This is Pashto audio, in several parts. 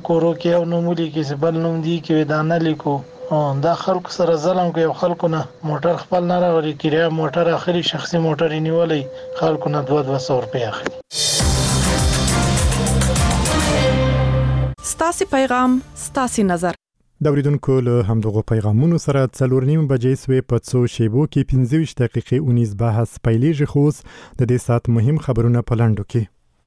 کورو کې یو نوم لیکي چې بل نوم دی کې دا نه لیکو دا خلکو سره ظلم کوي خلکو نه موټر خپل نه راوړي کړي موټر اخري شخصي موټر نیولې خلکو نه 200 روپیا اخلي ستاسي پیغام ستاسي نظر د اوریدونکو له همدغه پیغامونو سره 4:30 بجې سوې په څو شیبو کې 15 دقیقې 19 بحث پیلېږي خو د دې سات مهم خبرونه په لاندو کې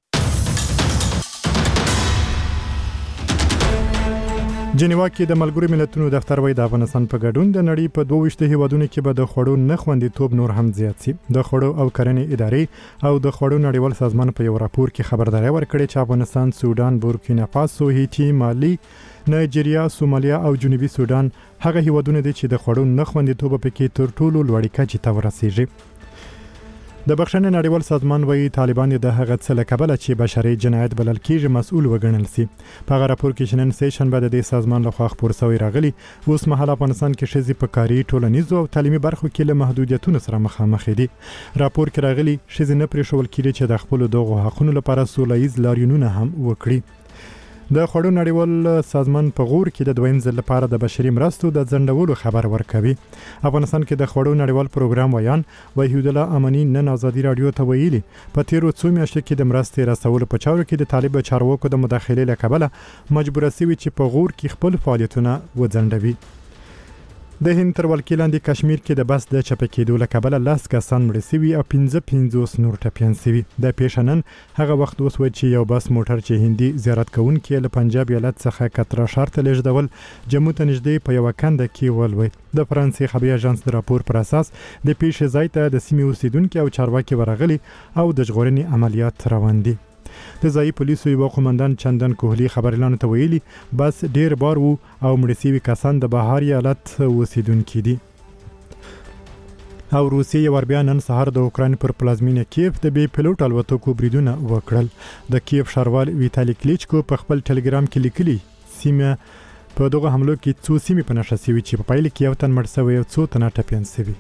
جنیوا کې د ملګرو ملتونو دفتر وایي د افغانستان په ګډون د نړۍ په 22 هیوادونو کې به د خوړو نه خوندیتوب نور هم زیات شي د خوړو او کرنې ادارې او د خوړو نړیوال سازمان په یو راپور کې خبرداري ورکړې چې افغانستان سودان بورکینا فاسو هیټي مالی نایجیریا سومالیا او جنوبي سودان هغه هیوادونه دي چې د خوړو نه خوندیتوب پکې تر ټولو لوړ کچې ته ورسیږي د بخښنې نړیوال سازمان وایي طالبان د هغه څه له کبله چې بشري جنایت بلل کېږي مسؤل وګڼل سي په هغه راپور کې شنن سیشن بعد د سازمان لخوا خبر شوی راغلی اوس مهال افغانستان کې شذې په کاري ټولنیزو او تعلیمي برخو کې له محدودیتونو سره مخامخ دي راپور کې راغلی شذې نه پرېښول کېږي چې د خپل دغه حقونو لپاره سولهییز لاریونونه هم وکړي د خوړو نړیوال سازمان په غور کې د دویم ځل لپاره د بشري مرستو د ځنډولو خبر ورکوي افغانستان کې د خوړو نړیوال پروګرام ویان وحید الله امانی نن ازادي رادیو ته ویلي په تیرو څو میاشتو کې د مرستې رسولو په چارو کې د طالب چارواکو د مداخلې له کبله مجبور شوي چې په غور کې خپل فعالیتونه وځنډوي د هند تر ولکې لاندې کشمیر کې د بس د چپه کېدو له کبله 10 کسان مړه شوي او 15 نور ټپیان شوي د پیښنن هغه وخت وسو چې یو بس موټر چې هندي زیارت کوونکي له پنجاب ایالت څخه کترا ښار ته لیږدول جموں ته نږدې په یو کنده کې ولوید د فرانسې خبري اژانس د راپور پر اساس د پیښې ځای ته د سیمې اوسیدونکو او چارواکي ورغلي او د ژغورنې عملیات روان دي د ځایي پولیسو یو قومندان چندن کوهلی خبرلانو ته ویلي بس ډیر بار وو او مړه شوي کسان د بهار ایالت اوسیدونکي دي او روسیې یو بیا نن سهار د اوکراین پر پلازمینه کیف د بي پلوټ الوتکو بریدونه وکړل د کیف ښاروال ویتالي کلیچکو په خپل ټلګرام کې لیکلي سیمه په دغه حملو کې څو سیمې په نښه شوي چې په پایله کې یو تن مړ شوی او څو تنه ټپیان شوي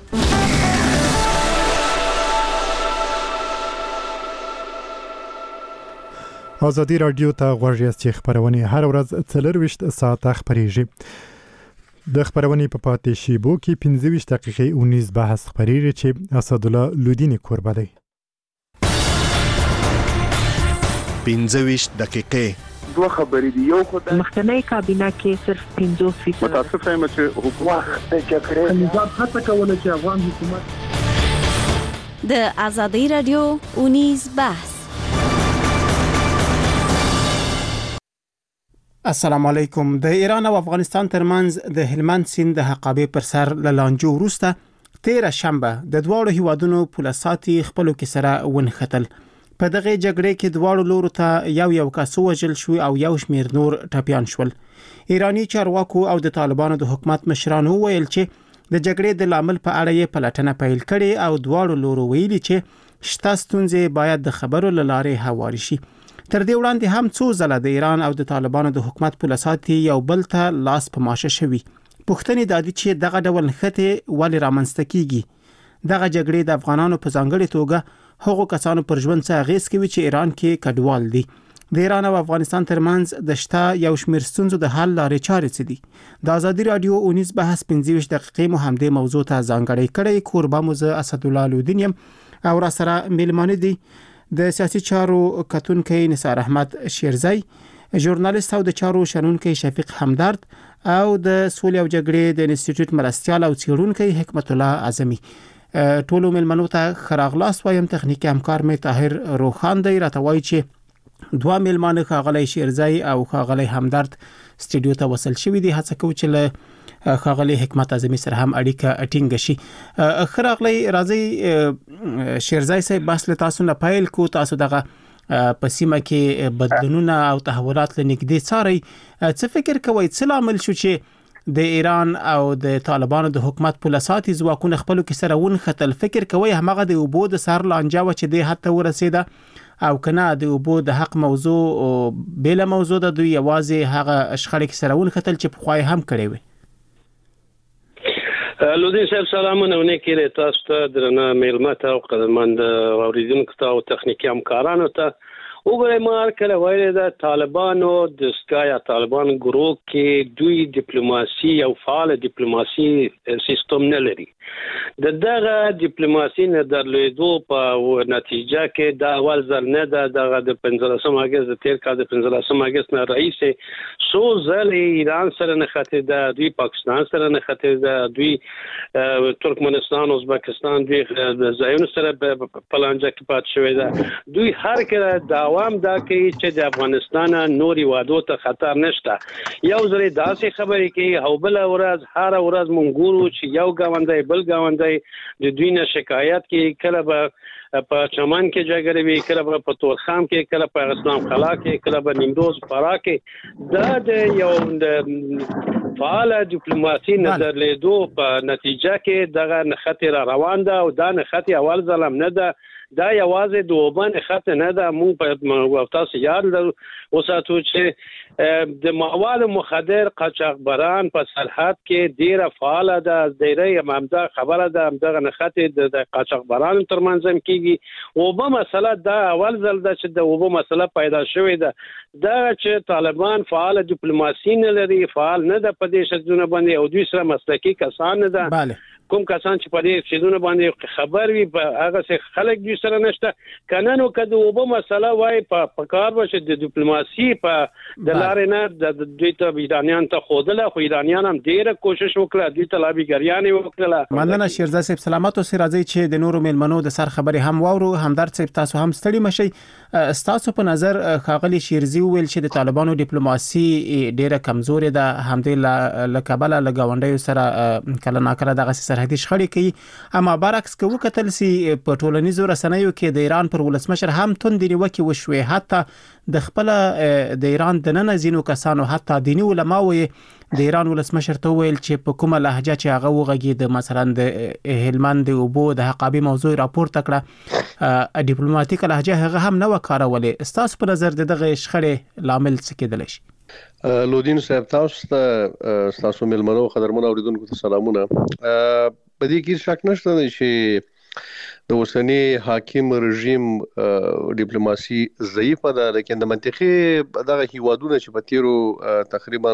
ازادي رادیو ته غوږ یاست چې خبرونه هر ورځ 24 ساعته خبريږي د خبرونه په پاتې شیبو کې 15 دقیقې 19 بحث خبريږي چې اسد الله لودینی قربا دی 15 دقیقې دوه خبرې دی یو خدای مخکنی کابینه کې صرف 50% متاسف یم چې حکومت د جګړې نظام هڅه کوله چې افغان حکومت د ازادي رادیو 19 بحث السلام علیکم د ایران او افغانستان ترمنځ د هلمند سیند د حقابې پر سر لانجو وروسته 13 شنبه د دواړو هیوادونو پولیساتي خپلو کې سره ونښتل په دغه جګړې کې دواړو لورو ته یو کس وژل شو او یو شمېر نور ټپیان شول ایرانی چارواکو او د طالبانو د حکومت مشرانو ویل چې د جګړې د لامل په اړه یې پلټنه پیل کړې او دواړو لورو ویلي چې شته ستونزې باید د خبرو لاره هواري شي تر دې وړاندې هم څو ځله د ایران او د طالبانو د حکومت پولیساتي یو بل ته لاس په ماشه شوي پوښتنې د دې چې دغه ډول نښتې ولې رامنځته کیږي دغه جګړې د افغانانو په ځانګړي توګه هغو کسانو پر ژوند څه اغیز کوي چې ایران کې کډوال دي د ایران او افغانستان ترمنځ د شته یو شمېر ستونزو د حل لارې چارې څه دي د ازادي رادیو 19 بحث 15 دقیقې مو همدې موضوع ته ځانګړی کړی کوربه مو زه اسد الله لودینیم او را سره میلمانه دي د سیاسي چارو کتونکي نثار احمد شیرزی ژورنالیست او د چارو شنونکي شفیق همدرد او د سولې او جګړې د انسټیټیوټ مرستيال او څېړونکي حکمت الله اعظمي ټولو ملمنو ته خراغلاس وایم تخنیکی همکار می طاهر روخان دی راته وایي چې دوه ملمانه خاغلی شیرزی او خاغلی همدرد سټډیو ته وصل شوي دي هڅه کوي چې له خاغلی حکمت اعظمي سره هم اړیکه ټینګ شي خراغلی راځي شیرزی صاحب بس له تاسو نه پیل کو تاسو دغه په سیمه کې بدلونونه او تحولات لنګدي څاري څه فکر کوئ څه عامل شو چې د ایران او د طالبانو د حکومت پولیساتي ځواکونه خپلو کې سره ونښتل فکر کوئ همغه د اوبو د سر لانجه و چې د حتی ورسېده او کنه د اوبو د حق موضوع بل موضوع د دوی یوازې هغه اشخاص کې سره ونښتل چې په خوای هم کړي وي لودین صاحب سلامونه ونکړه تاسو ته درنه میلمه ته او قدرمند اوریدونکو ته او تخنیکی همکارانو ته وګورئ ما کله ویل د طالبانو د سکایا طالبان ګروپ کې دوی ډیپلوماسي او فعال ډیپلوماسي سیستم نه لري دغه ډیپلوماسي نه درلودو په نتیجه کې د اول ځل نه دغه د 15 اگست د تیر کال د 15 اگست نه رئیس سو ځل ایران سره نه خاطر د دوی پاکستان سره نه خاطر د دوی ترکمنستان ازبکستان دوی ځایونو سره پلانجه کې پات شوی ده دوی هر کله دوام دا کوي چې د افغانستان نوري وادو ته خطر نشته یو ځل داسې خبرې کوي او بل ورځ هر ورځ مونږ ګورو چې یو گاونډي بل گاونډي د دوی نه شکایت کوي کله به په چمن کې جګړه وی کله په تورخم کې کله په اسلام خلا کې کله په نیمروز فرا کې د یو فعال ډیپلوماسي نظر لیدو په نتیجه کې دغه خطر روان ده او دا خطر اول ظلم نه ده دا یوازې د وبن خطر نه ده مونږ په تاسو یاد وساتو چې د مواد مخدر قاچاقبران په سرحد کې ډیره فعال ده ډیره ممدا خبره ده دغه خطر د قاچاقبران ترمنځ کیږي وبه مسله دا اول ځل ده چې د وبه مسله پیدا شوې ده دا چې طالبان فعال ډیپلوماسي نه لري فعال نه ده په دې شتونه باندې او دوی سره مسلکي کسان نه ده bale کوم کسان چې په دې شیدونه باندې خبر وي هغه څه خلک دې سره نشته کنن او کده وبو مسله وای په کار وشه د ډیپلوماسي په د لارې نه د دوی ته ایرانیان ته خودله خو ایرانیان هم ډیره کوشش وکړه دوی ته لابیګریان وکړه مننه شیرزاد صاحب سلامات او راځي چې د نورو ملمنو د سر خبري هم واورو همدرد صاحب تاسو هم ستړي مشي تاسو په نظر خاغلی شیرزي ویل چې د طالبانو ډیپلوماسي ډیره کمزوري ده همدې لکبله لګاونډي سره کله ناکله دغه سرحدي شخړې کوي اما برعکس کو کتل سي په ټولنیزو رسنیو کې د ایران پر ولسمشر هم توندې نیوکه وشوي حتی د خپل د ایران د نن زینو کسانو حتی دینی علماء د ایران ولسمشر ته ویل چې په کومه لهجه چې هغه وغږید مثلا د هلمند او بو د حقابي موضوع راپور تکړه ډیپلوماټیک لهجه هغه هم نه وکړولې تاسو په نظر دغه شخړې لامل څه کېدل شي لودین صاحب تاسو ملمنو قدرمن اوریدونکو ته سلامونه په دې کې شک نشته چې د اوسنی حاکم رژیم ډیپلوماسي ضعیفه ده لکه د منطقي دغه هیوادونه چې په تیرو تقریبا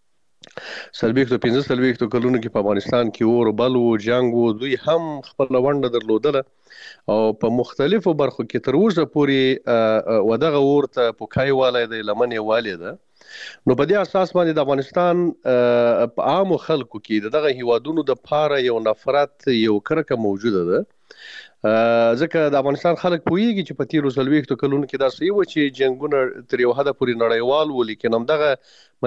15 کلونو کې په افغانستان کې اور بل او جنگ او دوی هم خپل ونده درلودله او په مختلفو برخو کې تر اوسه پورې ودغه ورته پوکای والي د لمنې والي ده نو په دې اساس باندې د افغانستان په عام خلکو کې دغه هیوادونو د پاره یو نفرت یو کرکه موجوده ده ځکه د افغانستان خلک پوهیږي چې په تیرو 30 کلونو کې دا صحیح و چې جنگونه تر یو حد پورې نړیوال و لیکن هم دغه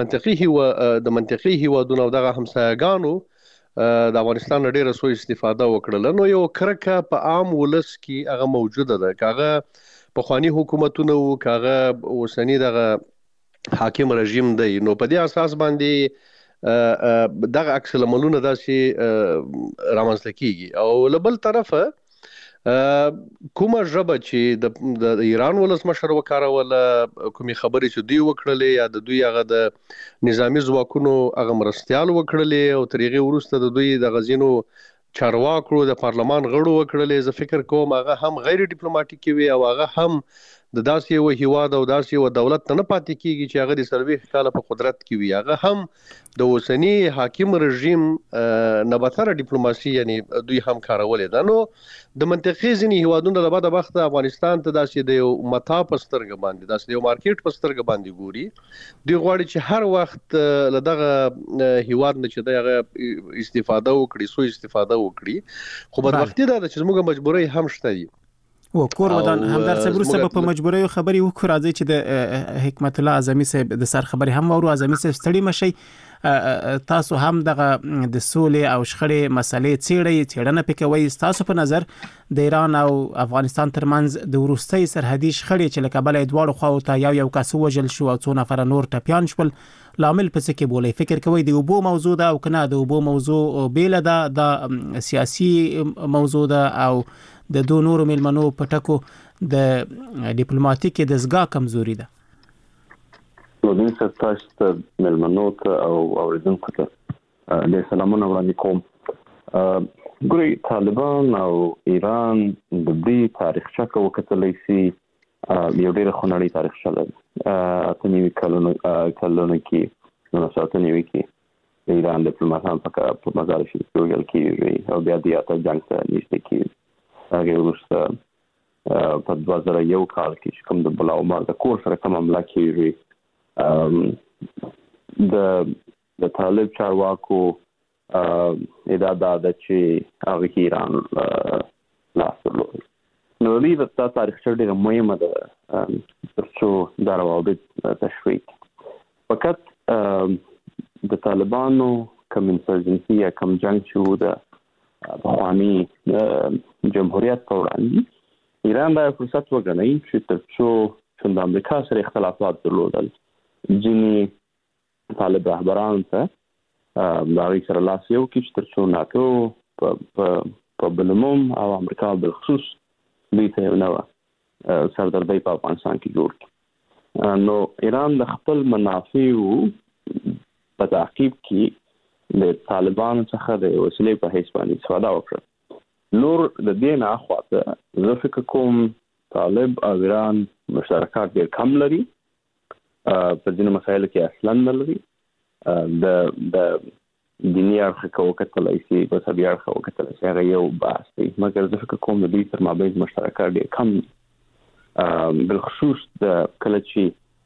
منطقي هیوادونو او دغه همسایګانو د افغانستان ډیره سو استفاده وکړل نو یو کرکه په عام ولس کې هغه موجوده ده کاغه په خواني حکومتونو کاغه اوسنی دغه حاکم رژیم دی نو په دې اساس باندې دغه عکس العملونه داسې رامنځته کیږي او لبل طرفه کومه ژبه چې د ایران ولسمشر وکاروله کومي خبرې چې دوی وکړلې یا د دوی هغه د نظامی ځواکونو هغه مرستيال وکړلې او ترغه ورسته د دوی د غزینو چارواکو د پارلمان غړو وکړلې زه فکر کوم هغه هم غیر ډیپلوماټیک وي او هغه هم د داسې یو هیواد او داسې یو دولت نه پاتې کیږي چې هغه د سروي کاله په قدرت کې وي هغه هم د اوسنی حاکم رژیم نباتره ډیپلوماسي یعنی دوی هم کارولې ده نو د منطقي ځینی هیوادونو له بعده وخت افغانستان ته داسې د یو متا پسترګ باندې داسې یو مارکیټ پسترګ باندې ګوري دوی غواړي چې هر وخت له دغه هیواد نه چې دغه استفاده وکړي سو استفاده وکړي خو په وخت دا چې موږ مجبورای هم شته دي و کور ودان همدار صاحب سره په مجبوري خبري وکړه راځي چې د حکمت الله اعظمي صاحب د سر خبري هم ورو اعظمي صاحب ستړي مشي تاسو هم دغه د سولې او شخړې مسلې څېړنه پکوي تاسو په نظر د ایران او افغانستان ترمنځ د ورستۍ سرحدي شخړې چې لکبل ادوار خو ته یو کس وجل شو او څو نفر نور ټپيان شول لامل پس کې بولې فکر کوي د وبو موضوع ده او کنه د وبو موضوع بیل ده د سیاسي موضوع ده او د دوه نورو ملمنو پټکو د ډیپلوماټیک د ځګه کمزوري ده نو د تاسو ملمنو ته او اوریدونکو ته د سلامونه وړاندې کوم ګوري طالبان او ایران د دې تاریخ چا کو کتلې سي یو ډېر خنړی تاریخ شله اتنی کلونو کې 1999 کې ایران ډیپلوماټان په مزار شریف کې ویل کېږي او بیا د اته جنگ ته نږدې کېږي هغه وروسته په 2001 کال کې کوم د بلاو مار د کور سره کوم عمله کېږي د طالب چارواکو ادعا ده چې هغه ایران لاس درلود. نو دا تاریخ ډېره مهمه ده ترڅو دا روابط تشریح فقط د طالبانو کوم انسرجنسي یا کوم جنگ چې و د پخواني جمهوریت په وړاندې ایران دا فرصت وګڼي چې ترڅو د امریکا سره اختلافات درلودل ځینې طالب رهبران ته دا غي سره لاس یو کې چې ترڅو ناتو په بلموم او امریکا بالخصوص دوی ته نو سردردی په افغانستان کې جوړ کړي. نو ایران د خپل منافعو په تعقیب کې د طالبانو څخه د وسیلې په حیث باندې استفاده وکړه. نور د دې نه اخواته زه فکر کوم طالب او ایران مشترکات ډېر کم لري په ځینو مسایلو کې اصلا نه لري. د دیني اړخ وکتلای شي مذهبي اړخ وکتلای شي هغه یو بحث دی مګر زه فکر کوم د دوی تر مابین مشترکات ډېر کم بالخصوص د کله چې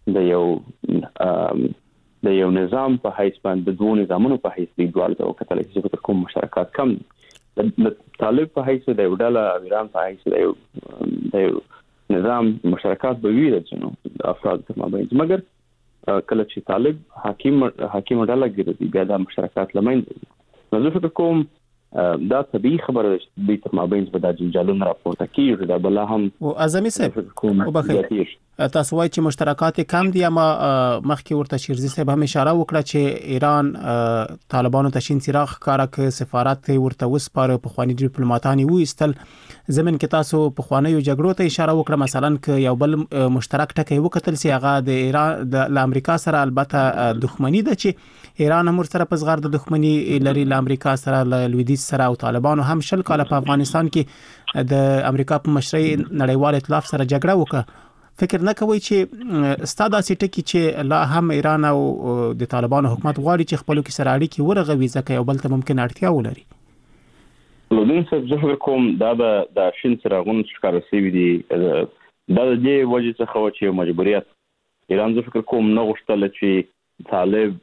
د یو نظام په حیث باندې د دوه نظامونو په حیث دی دوه وکتلای شي فکر کوم مشترکات کم د طالب په حیث د ډله ایران په حیث د یو نظام مشترکات به وي د افراد تر مابین مګر کله چې طالب حاکم ډله ګرځي بیا د مشترکات لمنځه نو زه فکر کوم دا طبيعي خبره ده چې د تر مابین په د جنجالونو راپورته کیږي دا بل هم او اعظمي صاحب او بخیر تاسو وایي چې مشترکات کم دي اما مخکې ورته شیرزي صاحب هم اشاره وکړه چې ایران طالبانو ته شین څراغ ښکارا ک سفارت ورته وسپاره په خواني ډیپلوماټانی وېستل زمين کې تاسو په خواني جګړو ته اشاره وکړه مثلا ک یو بل مشترک ټکی وکتل سی هغه د ایران د امریکا سره البته دښمنی ده چې ایران هم سره په صغار د دښمنی لري ل امریکا سره ل لویدیځ سره او طالبانو هم شل کاله په افغانستان کې د امریکا په مشرۍ نړیوال ائتلاف سره جګړه وکړه فکر نه کوي چې ستاده سټکی چې لا هم ایران او د طالبانو حکومت غواړي چې خپل کې سره اړیکې ورغوي ځکه یو بل ته ممکن اړتیا ولري. لودین صاحب زه فکر کوم دا د شین څراغونو ښکار شوی دی دا د دې وجه څخه چې مجبوریت ایران زه فکر کوم نه غوښتل چې طالب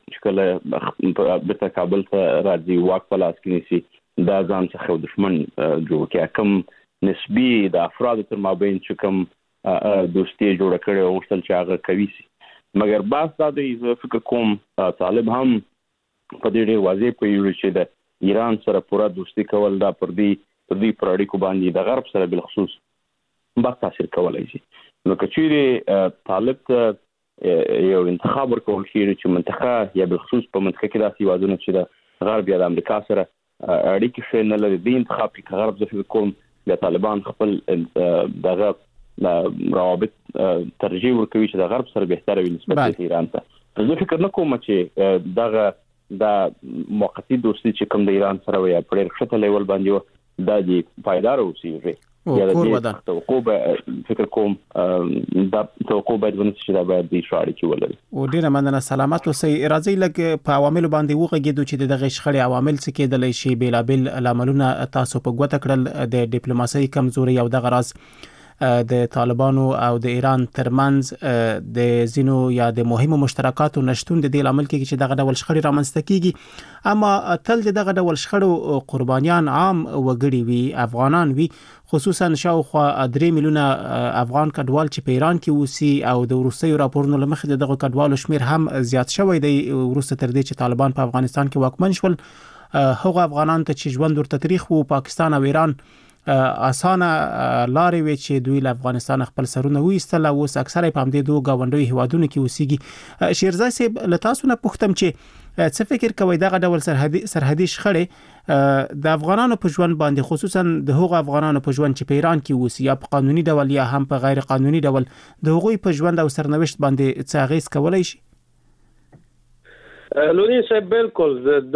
چې کله کابل ته راځي واک په لاس کې نیسي دا ځان څخه دښمن جوړ کړي کوم نسبی د افراد تر مابین چې کوم دوستي جوړ کړي او غوښتل چې هغه کوي سي مګر باز دا د فکر کوم طالب هم په دې ډېر واضح کوي چې د ایران سره پوره دوستي کول دا پر دې پراړیکو باندې د غرب سره بل خصوص با تاثیر کولای شي. نو کچېره طالب ته یو انتخاب ورکول کیږي چې منطقه یا بل خصوص په منطقه کې داسې وادونه چې د غرب یا د امریکا سره اړیکې شې نه لري د انتخاب کې غرب زه فکر کوم د طالبان خپل دغه روابط ترجیح ورکوي چې د غرب سره بهتره وي نسبت ایران ته. زه فکر نه کوم چې دغه د موقتی دوستي چې کوم د ایران سره وي په ډېر ښه لیول باندې دا دی پایدار اوسي یا د توقع فکر کوم دا توقع باید ونه شي دا باید د شاړي کې ولري. او ډیره مننه سلامت اوسئ راځي لکه په عوامل باندې وغږیدو چې دغه شخړې عوامل څه کېدل شي بیلابل عواملونه تاسو په ګوته کړل د ډیپلوماسي کمزوري او د غراز د طالبانو او د ایران ترمنځ د زینو یا د مهمو مشترکاتو نشټون د دې عمل کې چې دغه ډول شخړې رامنځته کیږي اما تل دغه ډول شخړو قربانیان عام وګړي وي افغانان وي خصوصا شاوخوا 3 میلیونه افغان کډوال چې په ایران کې اوسي او د روسي راپورونو لمخې دغه کډوالو شمیر هم زیات شوی دی وروسته تر دې چې طالبان په افغانستان کې واکمن شول هغه افغانان ته چې ژوند ورته تاریخ وو پاکستان او ایران اسانه لارې وی چې دوی له افغانستان خپل سرونه وېستل او اوس اکثره په همدې دوه گاونډي هوادونو کې اوسېږي. شیرزای صاحب له تاسو نه پوښتم چې څه فکر کوئ دغه ډول سرحدي شخړې د افغانانو په ژوند باندې خصوصا د هغو افغانانو په ژوند چې په ایران کې اوسي یا په قانوني ډول یا هم په غیر قانوني ډول د هغوی په ژوند او سرنوشت باندې څه اغیز کولای شي؟ لونی صاحب بالکل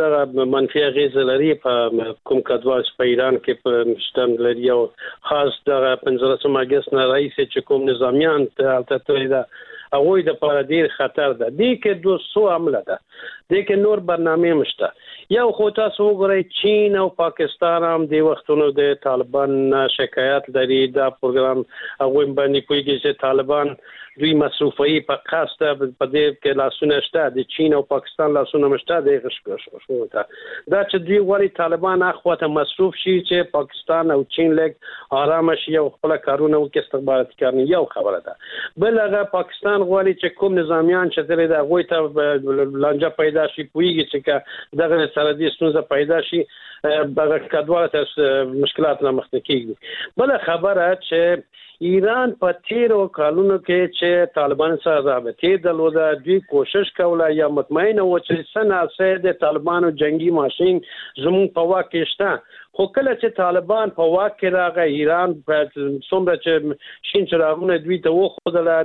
د منفي اغیزه لري په کوم کډوال په ایران کې په مشتم لري او خاص د 15 اگست نه رئیس چې کوم نظامیان ته دا هغه د پر ډیر خطر ده دي کې 200 عمله ده دي کې نور برنامه مشته یو خو تاسو وګورئ چین او پاکستان هم د وختونو د طالبان شکایت لري دا پروګرام هغه باندې کوي چې طالبان دوی مصرفي په قصد په دې کې لاسونه شته د چین او پاکستان لاسونه مشته د غشو دا چې دوی غواړي طالبان اخواته مصرف شي چې پاکستان او چین لګ آرام شي او خپل کارونه وکړي استخباراتي کارونه یو خبره ده بل هغه پاکستان غواړي چې کوم نظامیان چې د غوي ته لانجه پیدا شي پویږي چې دغه سره د ستونزه پیدا شي دغه کډوال ته مشکلات نه مخ کیږي بل خبره چې ایران په تیرو کالونو کې چې طالبان سره رابطې درلوده دوی کوشش کوله یا مطمئنه و چې سناسه د طالبانو جنگي ماشين زمون په واک کې شته خو کله چې طالبان په واک کې راغی ایران په څومره چې شین چراغونه دوی ته وخدله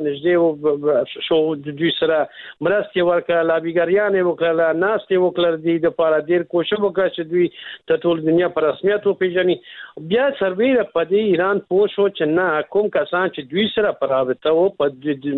نږدې شو دوی سره مرستې ورکړه لابیګریان وکړه ناستې وکړه د لپاره ډیر کوشش وکړه چې دوی ته ټول دنیا په رسمیت وپیژني بیا سروي په دې ایران پوښو چې نه کوم کسان چې دوی سره پراوته او په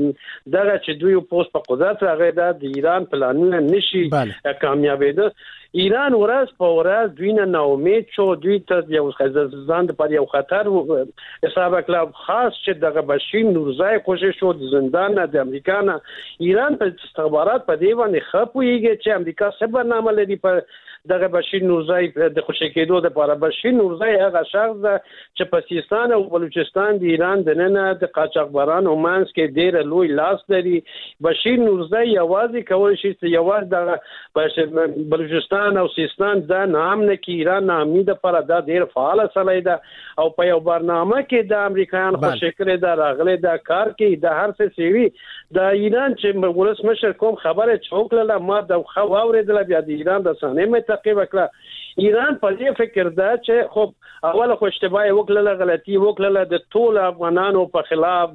دغه چې دوی پوس په قدرت راغی د ایران پلانونه نشي کامیابېده ایران ورځ په ورځ دوی نه امید شو دوی ته یو ځان پر یو خطر حساب کړ خاص چې دغه بشیر نورزای کوشش شو د زندان د امریکا نه ایران په استخبارات په دی باندې خپويږي چې امریکا څه برنامه لري په دغه بشیر نورزای د خوشی کېدو لپاره بشیر نورزای هغه شخص چې په سیستان او بلوچستان د ایران د نن د قاچاقبرانو مانس کې ډیر لوی لاس لري بشیر نورزای یوازې کول شي چې یوازې د بلوچستان او سیستان د نام نه کې ایران نامې د لپاره د ډیر فعال سړی ده او په یو برنامه کې د امریکایان خوشی کړی دا راغله د کار کې د هر څه سیوی د ایران چې ولسمشر کوم خبره چوکله ما د خو اوریدل بیا د ایران د سنمه تعقیب کړه ایران په دې فکر ده چې خب اوله خو اشتباه وکړه غلطي وکړه د ټول افغانانو په خلاف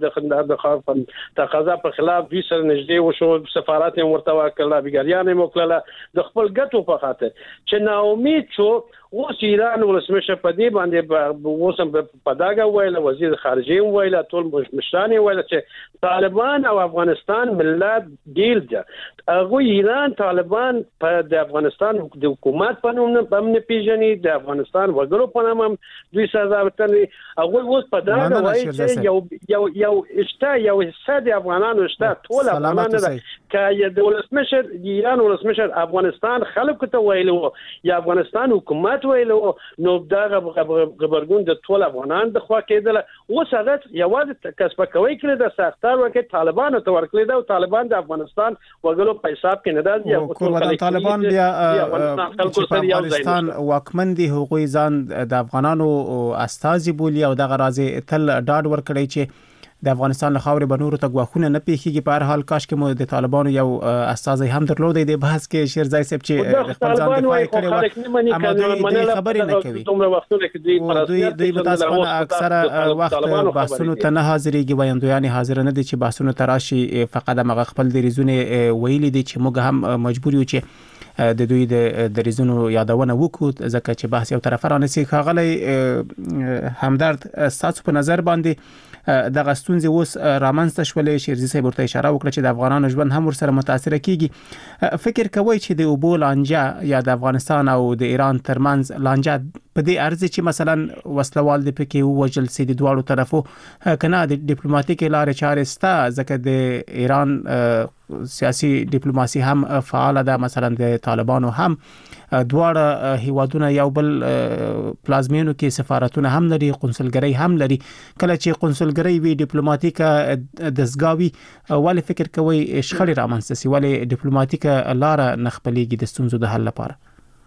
د تقاضا په خلاف دوی سره نږدې وشو سفارت هم ورته وکړه بیګریان هم وکړه د خپل ګټو په خاطر چې ناامید شو اوس ایران ولسمشر په دې باندې اوس په داګه ویل وزیر خارجه ویل ټول مشران ویل چې طالبان او افغانستان ملت ډیل ده هغه ایران طالبان په د افغانستان د حکومت په نوم نه پیژني د افغانستان وګړو په نوم دوی سزا ورکړي هغه اوس په داګه وایي چې یو اشته یو حصہ د افغانانو اشته ټول افغانان نه که د ولسمشر د ایران ولسمشر افغانستان خلکو ته ویلو یا افغانستان حکومت ویلو نو دا خبرګون د ټول افغانان د خوا کېدل اوس هغه یوازې کسب کوي کړی د سختار وکړي طالبانو ته ورکړي دا او طالبان د افغانستان وګړو په حساب کې نه دی او ټول طالبان بیا افغانستان واکمن دي حقوقي ځان د افغانانو استازي بولی او د غرازي تل ډاډ ورکړي چې د افغانستان له خاورې بنورو ته غواخونه نه پیخيږي په هر حال کاش کې مو د طالبانو یو استازي هم درلودي د بحث کې شیرزای صاحب چې خپل ځان دفاع کړي و اما دوی خبرې نه کوي دومره وختونه کې دوی متاسفانه اکثره وخت بحثونو ته نه حاضرېږي وایندویان حاضر نه دي چې بحثونو تراشي فقط هغه خپل د ریزونه ویلي دي چې موږ هم مجبور یو چې د دوی د ریزونو یادونه وکړو ځکه چې بحث یو طرف رانسي خاغلی همدرد تاسو په نظر باندې د غستونځي اوس رامنځته شولې شیرزي صاحب ورته اشاره وکړه چې د افغانانو ژوند هم ورسره متاثر کیږي فکر کوي چې د اوبو لانجه یا د افغانستان او د ایران ترمنځ لانجه په دې ارزي چې مثلا وسلوال د پکې وجل سي د دواړو طرفو کنه د ډیپلوماټیک لارې چارې ستا ځکه د ایران سیاسي ډیپلوماسي هم فعال ده مثلا د طالبانو هم دواړه هیوادونه یو بل پلازمینو کې سفارتونه هم لري قونسلګرۍ هم لري کله چې قونسلګرۍ وی ډیپلوماټیک دسګاوي ولې فکر کوي شخړې رامنځته سي ولې ډیپلوماټیک لار نخپليږي د ستونزو د حل لپاره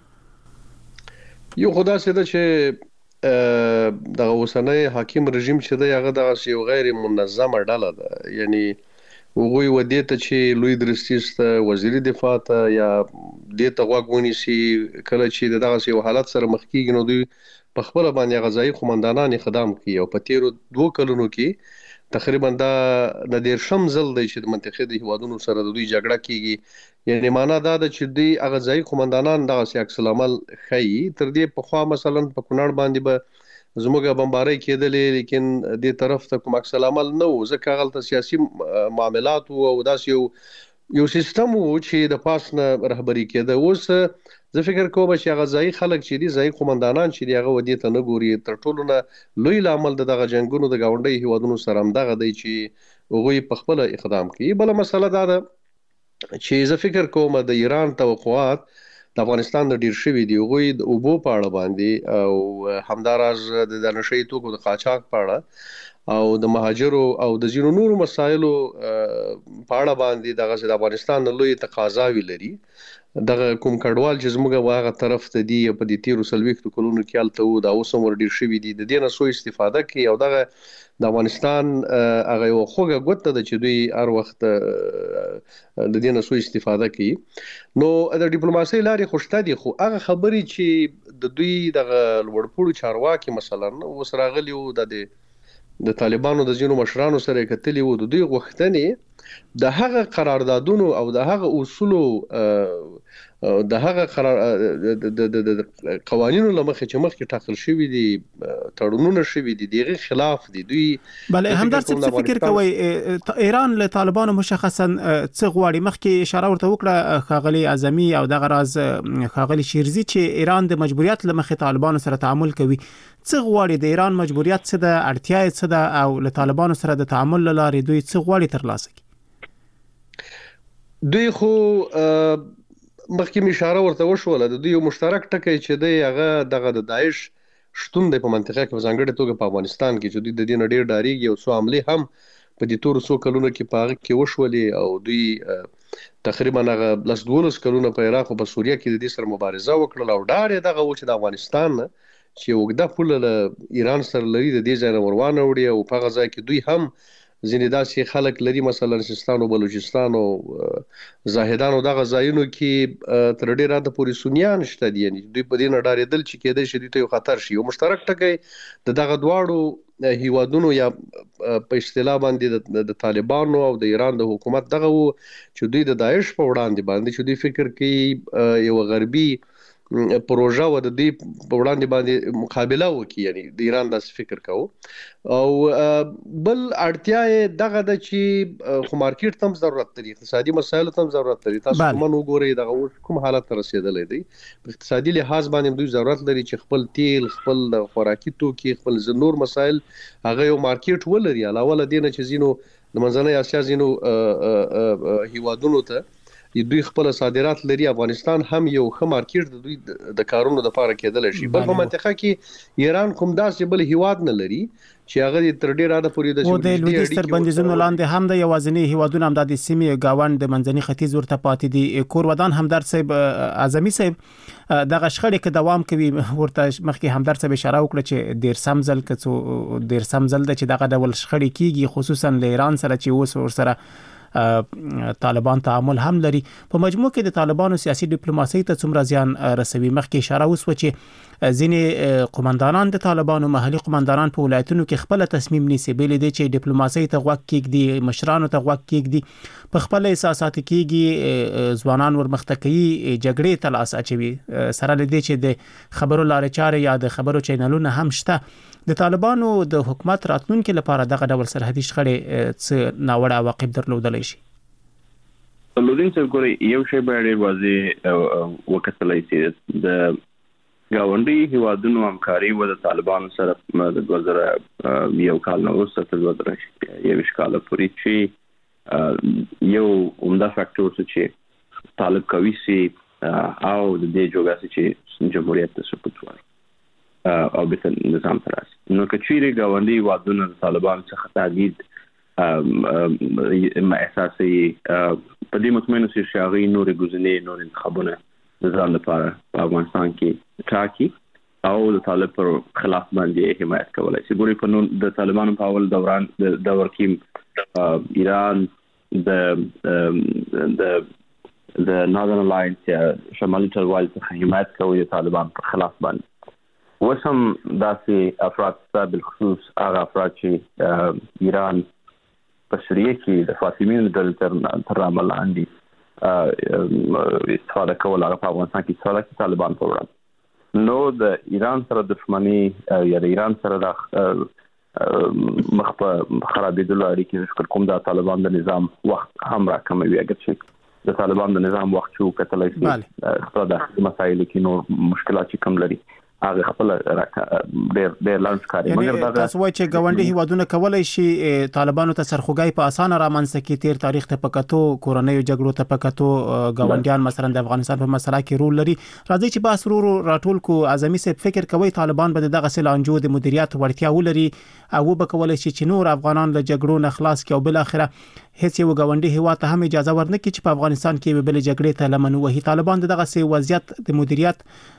یو خدا سره چې د اوسنۍ حاکم رژیم چې د هغه د یو غیر منظمه ډله ده یعنی وګوي ودی ته چې لوی درستیست وزیر دفاع ته یا د ته غوښونی سي کله چې دغه یو حالت سره مخ کیږي نو دوی په خپل باندې غذایی قومندانان خدام کوي او په تیرو 2 کلونو کې تقریبا دا د ډیر شم زل دی چې د منطقې د هیوادونو سره د دوی جګړه کیږي یعنی معنا دا ده چې دوی هغه ځای قومندانان دغه عکس العمل خي تر دې په خوا مثلا په کونړ باندې به زموږه بمباري کېدلې لیکن دې طرف ته کوم عکس العمل نه و ځکه غلطه سیاسي معاملات او داس یو سیستم و چې د پاس نه رهبری کېده اوس زه فکر کوم چې هغه ځای خلک چې دي ځای قومندانان چې دی هغه ودی ته نه ګوري تر ټولو نه لوی عمل دغه جنگونو د گاونډي هیوادونو سره هم دغه دی چې هغوی په خپل اقدام کوي بل مسله دا ده چې زه فکر کوم د ایران توقعات د افغانستان د ډیر شوی دی هغوی د اوبو په اړه باندې او همداراز د نشئی توکو د قاچاق په اړه او د مهاجرو او د ځینو نورو مسایلو په اړه باندې د افغانستان لوی تقاضاوي لري دغه کوم کډوال چې زموږه واغه طرف ته دی په دې تیرو سلويختو کلونو کې الته و دا اوس هم ډیر شوی دی د دې نه سو استفاده کوي او دغه د افغانستان هغه یو خوګه ګوته د چې دوی هر وخت د دې نه سو استفاده کوي نو د ډیپلوماسي لارې خوشته دي خو هغه خبرې چې د دوی دغه لوړپوړو چارواکي مثلا اوس راغلی و د طالبانو د ځینو مشرانو سره کتلی و د دوی غوښتنې د هغه قراردادونو او د هغه اصولو د هغه د قوانینو لمخې چې مخکې ټاکل شوی دي تړونونه شوی دي دغه خلاف دي دوی بل همدار څه فکر کوي ایران له طالبانو مشخصا څه غواړي مخکې اشاره ورته وکړه خاغلی اعظمي او دغه راز خاغلی شیرزي چې ایران د مجبوریت لمخې طالبانو سره تعامل کوي څه غواړي د ایران مجبوریت څه ده اړتیا څه ده او له طالبانو سره د تعامل لارې دوی څه غواړي ترلاسه کوي دوی خو مخکې اشاره ورته وشوله د دوی مشترک ټکی چې دی هغه دغه د داعش شتون د په منطقه کې ځانګړي توګه په افغانستان کې چې دوی د دې نړۍ ډاریږي او څو عملی هم په دې تور څو کلونو کې پاغه کې وشولې او دوی تقریبا هغه 12 کلونه په عراق او په سوریه کې د دې سره مبارزه وکړه او ډار دغه و چې د افغانستان چې وګړه پوله ایران سره لري د دې ځای روانه وړي او په غزا کې دوی هم ځینې داسې خلک لري مثلا سیستان او بلوچستان او زاهدان او دغه ځایونو کې تر ډیره د پوری سنیان شته دي یعنی دوی په دې نه ډارېدل چې کېدای شي دوی ته یو خطر شي او مشترک ټکی دغه دواړو هیوادونو یا په اصطلاح باندې د طالبانو او د ایران د حکومت دغه چې دوی د داعش په وړاندې باندې چې دوی فکر کوي یو غربي پروژه و د دې په وړاندې باندې مقابله وکړي یعنی د ایران داس فکر کوي او بل اړتیا دغه د چې خو مارکیټ تم ضرورت لري اقتصادي مسایل تم ضرورت لري تاسو کوم وګورئ دغه کوم حالت رسیدلې دی په اقتصادي لحاظ باندې دوی ضرورت لري چې خپل تیل خپل خوراکي توکي خپل نور مسایل هغه یو مارکیټ ولري علاوه لدینه چې زینو د منځنۍ اسیا زینو هیوادونو ته دوی خپل صادرات لري افغانستان هم یو ښه مارکیټ د دوی د کارونو لپاره کېدل شي بل په منطقه کې ایران کوم داسې بل هیواد نه لري چې هغه تر ډیره د پوری د لویدیځ تر بندیزونو لاندې هم د یوازینی هیوادونو هم د سیمې گاوند د منځني ختیځ ورته پاتې دي کورودان همدار صاحب اعظمي صاحب دغه شخړې کې دوام کوي ورته مخکې همدار صاحب اشاره وکړه چې ډیر سمزل کڅو ډیر سمزل د چې دغه ډول شخړې کیږي خصوصا له ایران سره چې اوس ور سره طالبان تعامل هم لري په مجموع کې د طالبانو سیاسي ډیپلوماسي ته څومره زیان رسوي مخکې اشاره وسو چې ځینې قومندانان د طالبانو محلي قومندانان په ولایتونو کې خپل تصمیم نیسي بل دي چې ډیپلوماسي ته غوږ کېږدي مشرانو ته غوږ کېږدي په خپل احساسات کېږي ځوانان ورمختکي جګړې ته لاس اچوي سره لدی چې د خبرو لارې چارې یا د خبرو چینلونه هم شته د طالبانو د حکومت راتلونکو لپاره دغه ډول سرحدي شخړې څه ناوړه عواقب درلودلی شي لودین څه ګوري یو شی به ډیر واضح وکړلای شي د گاونډي هیوادونو همکاري و د طالبانو سره د 2000 یو کال نو وروسته 2000 کال پورې چې یو عمده فاکټور چې طالب کوي سي او د دې جوګاسي چې جمهوریت ته سقوط وایي او به نظام تراس نو کچيري گاونډي هیوادونو د طالبان څخه تاګید احساسي په دې مطمئنه شي شاغي نور ګزنې نور انتخابونه د ځان لپاره په افغانستان کې ټاکي او د طالب پر خلاف باندې حمایت کولای شي ګوري په نو د طالبانو په اول دوران د دور کې ایران د ناردرن الاینس یا شمالي ټلوال څخه حمایت کوي د طالبان پر خلاف باندې وسم داسې افراد بالخصوص هغه افراد چې ایران په سوریه کې د فاطمیانو ډلې تر عمل لاندې استفاده کول هغه په افغانستان کې استفاده کوي طالبان په وړاندې. نو د ایران سره دښمني یا د ایران سره د مخ په خرابېدلو اړیکې فکر کوم د طالبان د نظام وخت هم راکموي. اگر چې د طالبان د نظام وخت چې وکتلای شي خپل د مسایلو کې نور مشکلات چې کم لري هغه خپل ډېر لاندې کاری. مګر دا تاسو وایي چې ګاونډي هیوادونه کولای شي طالبانو ته سرخوږی په اسانه رامنځته کړي. تیر تاریخ ته پکاتو کورونیو جګړو ته پکاتو ګاونډیان مثلا د افغانستان په مسله کې رول لري. راځي چې بحث راټول کو اعظمي صاحب فکر کوي طالبان به دغه سلانجو د مدیریت وړتیا ولري او به کولای شي چې نور افغانان له جګړو نه خلاص کړي او بل اخره هیڅ یو ګاونډي هیواد ته هم اجازه ورنکړي چې په افغانستان کې به بل جګړې ته لمن وهي. طالبان دغه سي وضعیت د مدیریت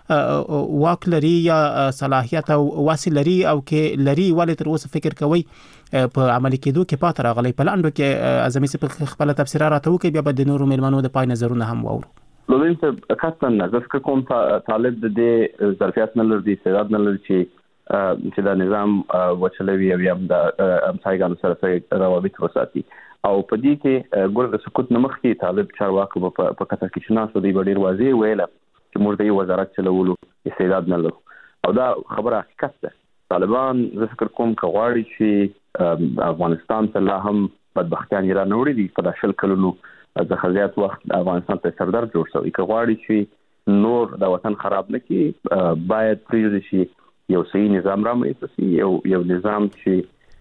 واک لري یا صلاحیت او وسیله لري او کې لري ولې تر اوسه فکر کوي په عملي کېدو کې پاتې راغلي. په لاندو کې اعظمي صاحب خپل تفسیر راته وکړي بیا به د نورو ملمنو د پای نظرونه هم واورو. لومړی ته کاتن نظر کوم طالب د دې ظرفیت نه لري استعداد نه لري چې دا نظام وچلوي او هم د امسایګانو سره روابط وساتي او په دې کې ګور د سکوت نمخ کې طالب چارواکو په کتر کې شناسو دی ډیر واضح ویل چې موږ د وزارت چلولو استعداد نه لرو او دا خبره حقیقت ده. طالبان زه فکر کوم کغواړي چې افغانستان ته لا هم بدبختیان را نوړي دي په داشل کلونو د خزیات وخت افغانستان ته سردار جوړ شوی کغواړي چې نور د وطن خراب نه کی باید پریږدي شي یو صحیح نظام رامنځته شي یو نظام چې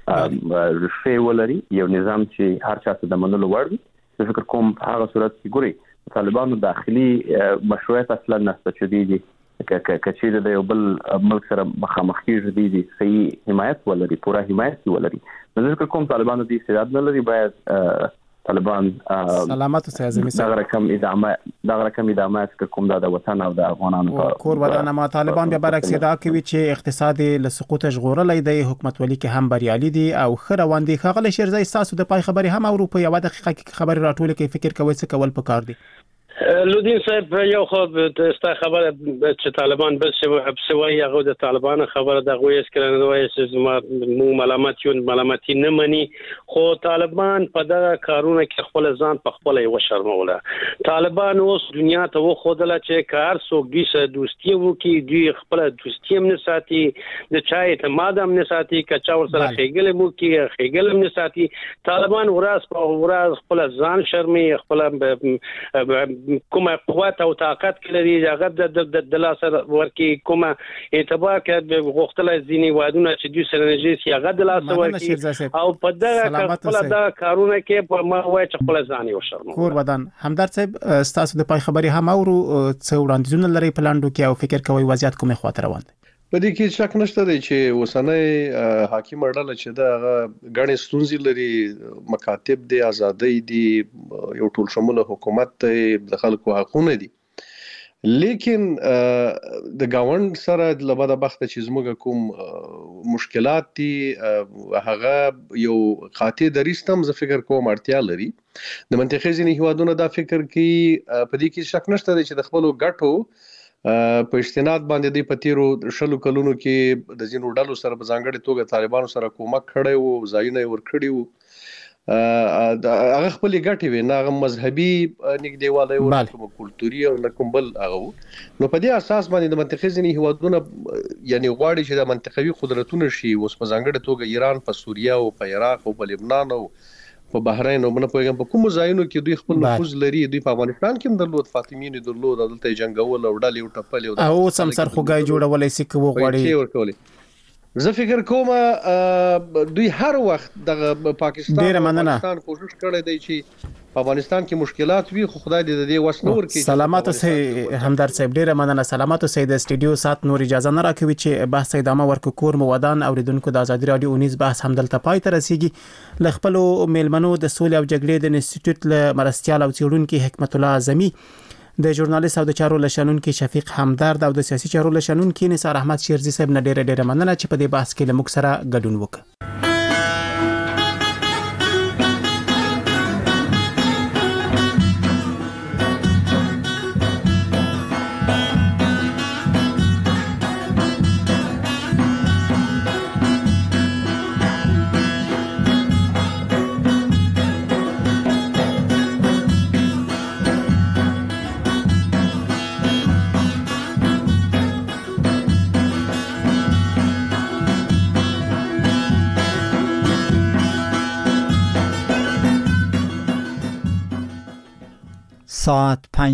رشوه ولري یو نظام چې هر چا ته د منلو وړ وي. فکر کوم هغه صورت کې ګوري طالبانو داخلي مشروعیت اصلا نشته چې دي کچې د یو بل ملک سره مخامخ کېږي دي صحیح حمایت ولري پوره حمایت ولري. فکر کوم طالبانو دې استعداد نه لري باید طالبان سلامت اوسئ اعظمي صاحب. دا رقم ادامه کوم د وطن او د افغانانو کور ودانه ما طالبان بیا برعکس دا کوي چې اقتصاد له سقوط ژغورلې دی حکومت ولي کې هم بریالي دي او خره واندي خغل شیرزای تاسو د پای خبري هم اروپا یو دقیقه کې خبري راټول کې فکر کوي څه کول پکار دي. لودین صاحب یو خو د خبره چې طالبان بس سوي هغه د طالبان خبره د غوي اسکران وایي چې مو ملامتي نه مني خو طالبان په دغه کارونه کې خپل ځان په خپل یو شرموله. طالبان اوس دنیا ته وخدله چې کار څوک دې سره دوستي وکي دوی خپل دوستي هم نه ساتي د چا اعتماد هم نه ساتي کچا ور سره خېګل مو کې خېګل هم نه ساتي. طالبان ورځ په ورځ خپل ځان شرمي خپل کومه قوت او طاقت لري هغه د لاسه ورکی کومه اعتبار کې غوښتل ځینی وادونه چې دوی سره نږدې سي هغه د لاسه ورکی او په دغه خپل دا کارونه کې په ما وای چې خپل ځان یو شرم کور بدن همدرد صاحب تاسو د پای خبري هم اورو څو وړاندیزونه لري پلاندو کې او فکر کوي وضعیت کومه خاطر روان دي. په دې کې شک نشته دی چې اوسنۍ حاکم اړه چې دا غړي ستونزې لري مکاتب دي ازادۍ دي یو ټول شموله حکومت د خلکو حقونه دي لیکن د گاوند سره د لباده بخت چې زموږ کوم مشکلات دي هغه یو قاطع دریستم زه فکر کوم اړتیا لري د منطقې ځینې هیوادونو دا فکر کوي په دې کې شک نشته دی چې د خپل ګټو په استناد باندې د پتیرو شلو کلونو کې د زینو ډالو سره په ځانګړي توګه طالبانو سره کومک کړی وو ځایونه ور کړی وو هغه خپل ګټي وي نه مذهبي نګدیواله او کوم کلتوري او کوم بل هغه نو په دې اساس باندې د منطقې ځینې هیوادونه یعنی غواړي چې د منطقوي قدرتونو شي اوس په ځانګړي توګه ایران په سوریه او په عراق او په لبنان او په بحرین او په کوم ځایونو کې دوی خپل نفوذ لري دوی په افغانستان کې هم درلود فاطمیین درلود دلته جنگول او ډالې او ټپل او سم سرخوږی جوړولې سي کوو غواړي زه فکر کوم دوی هر وخت د پاکستان کوشش کړی دی چې په افغانستان کې مشکلات وي خو خدای دې دې وس نور کې سلامات اوسئ همدرد صاحب ډیره مننه سلامات اوسئ د استودیو سات نور اجازه نه راکوي چې بحث ادامه ورکو کور مودان اوریدونکو د ازادي رادیو اونیز بحث هم دلته پای ته رسیدي ل خپل میلمنو د سولې او جګړې د انسټیټیوټ له مرستيال او څېړونکو حکمت الله اعظمي د ژورنالیست او د چارو لشنونکو شفیق همدرد او د سیاسي چارو لشنونکو نثار احمد شیرزي صاحب نه ډیره مننه چې په دې بحث کې له موږ سره ګډون وکړ. ساعت 5